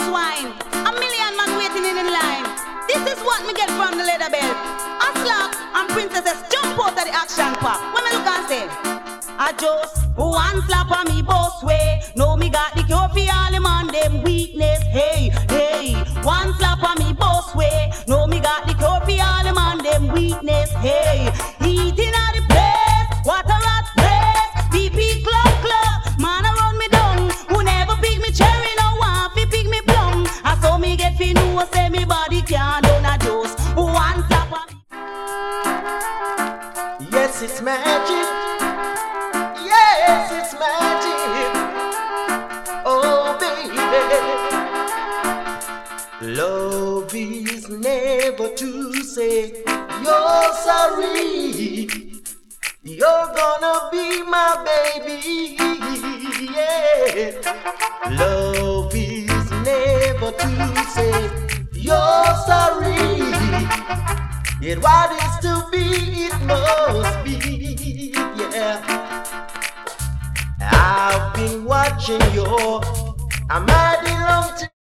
wine. A million man waiting in line. This is what me get from the leather belt. Aslak and princesses jump out of the action park. When me look and say, I just one slap on me boss way. No, me got the cure for all them on them weakness. Hey, hey, one slap on me boss way. No, me got the cure for all them on them weakness. Hey, eating at the place, what a rat place. PP club, man around me down. Who never pick me cherry, no one fi pick me plum. I saw me get fi know say me body can't done a just one slap on me. Yes, it's magic. Yes, it's magic. Oh, baby. Love is never to say you're sorry. You're gonna be my baby. Yeah. Love is never to say you're sorry. Yet what is to be, it must be. Yeah. I've been watching your, I'm mighty long time.